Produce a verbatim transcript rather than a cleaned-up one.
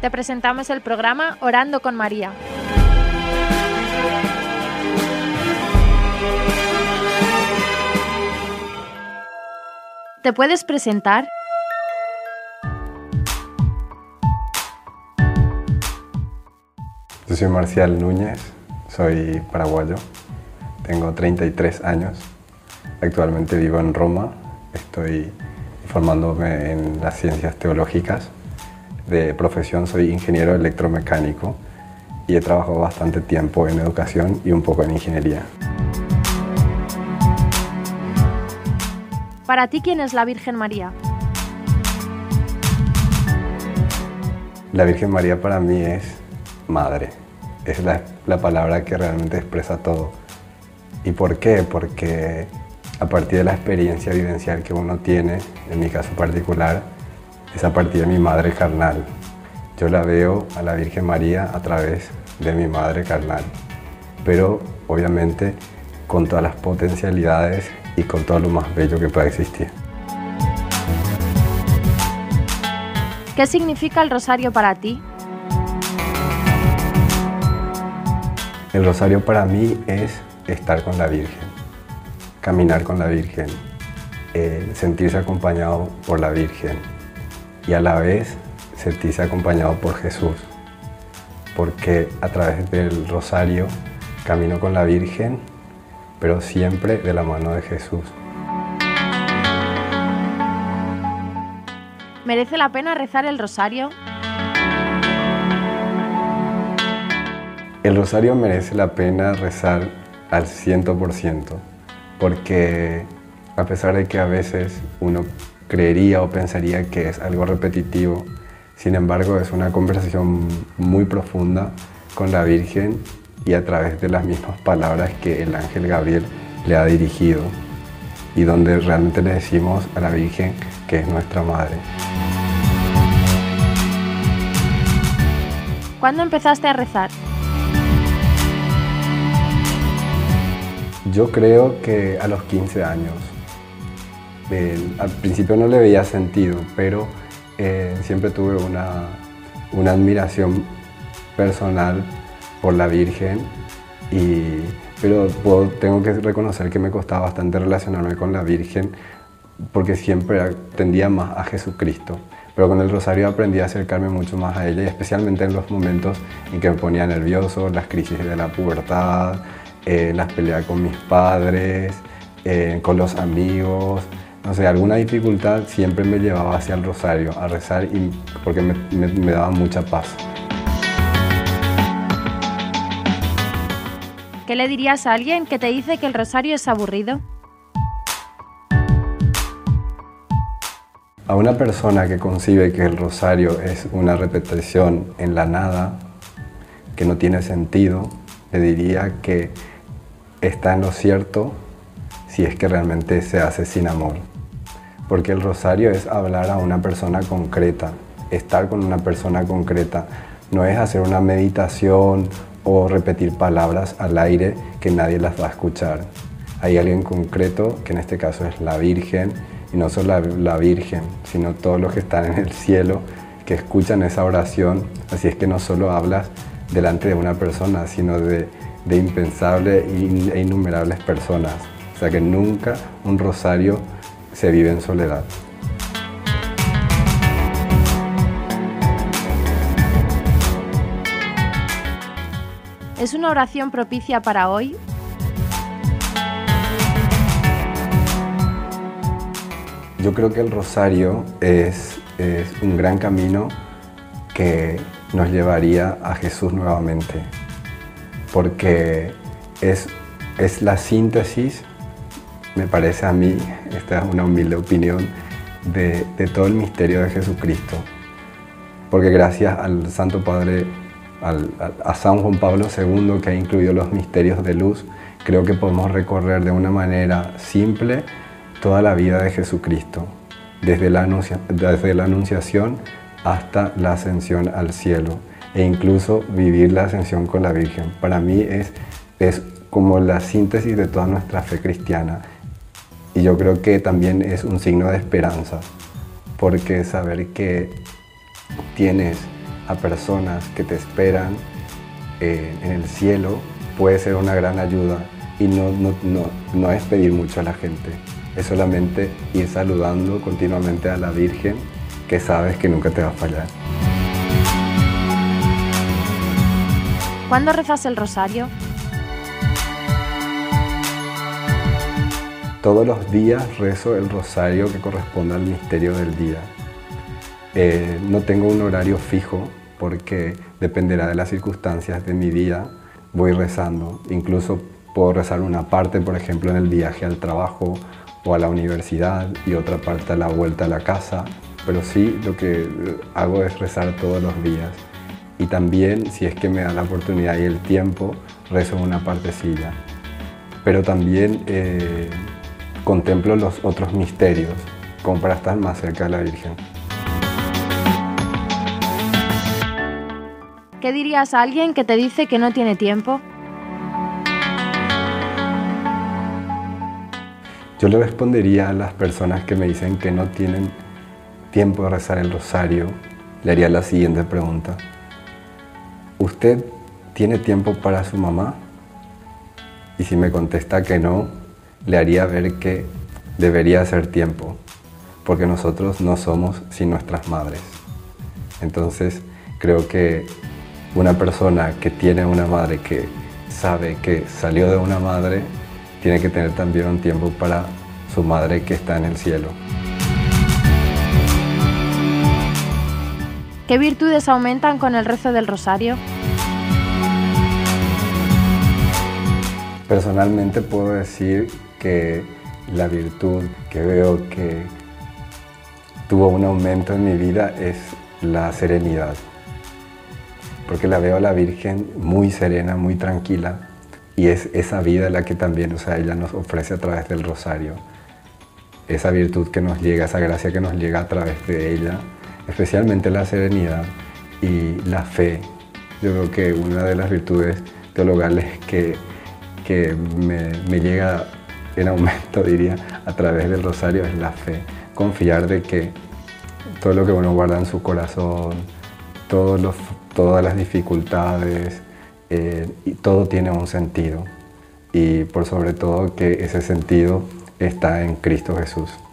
te presentamos el programa Orando con María. ¿Te puedes presentar? Yo soy Marcial Núñez, soy paraguayo, tengo treinta y tres años, actualmente vivo en Roma, estoy formándome en las ciencias teológicas, de profesión soy ingeniero electromecánico y he trabajado bastante tiempo en educación y un poco en ingeniería. Para ti, ¿quién es la Virgen María? La Virgen María para mí es madre, es la, la palabra que realmente expresa todo. ¿Y por qué? Porque a partir de la experiencia vivencial que uno tiene, en mi caso particular, es a partir de mi madre carnal. Yo la veo a la Virgen María a través de mi madre carnal, pero obviamente con todas las potencialidades y con todo lo más bello que pueda existir. ¿Qué significa el rosario para ti? El rosario para mí es estar con la Virgen, caminar con la Virgen, eh, sentirse acompañado por la Virgen y a la vez sentirse acompañado por Jesús, porque a través del rosario camino con la Virgen, pero siempre de la mano de Jesús. ¿Merece la pena rezar el rosario? El rosario merece la pena rezar al ciento por ciento, porque a pesar de que a veces uno creería o pensaría que es algo repetitivo, sin embargo es una conversación muy profunda con la Virgen y a través de las mismas palabras que el ángel Gabriel le ha dirigido y donde realmente le decimos a la Virgen que es nuestra madre. ¿Cuándo empezaste a rezar? Yo creo que a los quince años. Eh, al principio no le veía sentido, pero eh, siempre tuve una, una admiración personal por la Virgen, y, pero puedo, tengo que reconocer que me costaba bastante relacionarme con la Virgen porque siempre tendía más a Jesucristo. Pero con el rosario aprendí a acercarme mucho más a ella, y especialmente en los momentos en que me ponía nervioso, las crisis de la pubertad, eh, las peleas con mis padres, eh, con los amigos. No sé, alguna dificultad siempre me llevaba hacia el rosario a rezar y, porque me, me, me daba mucha paz. ¿Qué le dirías a alguien que te dice que el rosario es aburrido? A una persona que concibe que el rosario es una repetición en la nada, que no tiene sentido, le diría que está en lo cierto si es que realmente se hace sin amor. Porque el rosario es hablar a una persona concreta, estar con una persona concreta, no es hacer una meditación o repetir palabras al aire que nadie las va a escuchar. Hay alguien concreto, que en este caso es la Virgen, y no solo la, la Virgen, sino todos los que están en el cielo, que escuchan esa oración. Así es que no solo hablas delante de una persona, sino de, de impensables e innumerables personas. O sea que nunca un rosario se vive en soledad. ¿Es una oración propicia para hoy? Yo creo que el rosario es, es un gran camino que nos llevaría a Jesús nuevamente, porque es, es la síntesis, me parece a mí, esta es una humilde opinión, de, de todo el misterio de Jesucristo. Porque gracias al Santo Padre, al, a San Juan Pablo segundo, que ha incluido los misterios de luz, creo que podemos recorrer de una manera simple toda la vida de Jesucristo, desde la, anuncia, desde la anunciación hasta la ascensión al cielo, e incluso vivir la ascensión con la Virgen. Para mí es, es como la síntesis de toda nuestra fe cristiana, y yo creo que también es un signo de esperanza, porque saber que tienes a personas que te esperan eh, en el cielo puede ser una gran ayuda. Y no, no, no, no es pedir mucho a la gente, es solamente ir saludando continuamente a la Virgen, que sabes que nunca te va a fallar. ¿Cuándo rezas el rosario? Todos los días rezo el rosario que corresponde al misterio del día. Eh, no tengo un horario fijo porque dependerá de las circunstancias de mi día. Voy rezando, incluso puedo rezar una parte, por ejemplo, en el viaje al trabajo o a la universidad y otra parte a la vuelta a la casa, pero sí lo que hago es rezar todos los días. Y también, si es que me da la oportunidad y el tiempo, rezo una partecilla. Pero también eh, contemplo los otros misterios, como para estar más cerca de la Virgen. ¿Qué dirías a alguien que te dice que no tiene tiempo? Yo le respondería a las personas que me dicen que no tienen tiempo de rezar el rosario, le haría la siguiente pregunta. ¿Usted tiene tiempo para su mamá? Y si me contesta que no, le haría ver que debería hacer tiempo, porque nosotros no somos sin nuestras madres. Entonces, creo que una persona que tiene una madre que sabe que salió de una madre, tiene que tener también un tiempo para su madre que está en el cielo. ¿Qué virtudes aumentan con el rezo del rosario? Personalmente puedo decir que la virtud que veo que tuvo un aumento en mi vida es la serenidad. Porque la veo a la Virgen muy serena, muy tranquila. Y es esa vida la que también, o sea, ella nos ofrece a través del rosario. Esa virtud que nos llega, esa gracia que nos llega a través de ella, especialmente la serenidad y la fe. Yo creo que una de las virtudes teologales que, que me, me llega en aumento, diría, a través del rosario es la fe. Confiar de que todo lo que uno guarda en su corazón, todos los, todas las dificultades, Eh, y todo tiene un sentido y por sobre todo que ese sentido está en Cristo Jesús.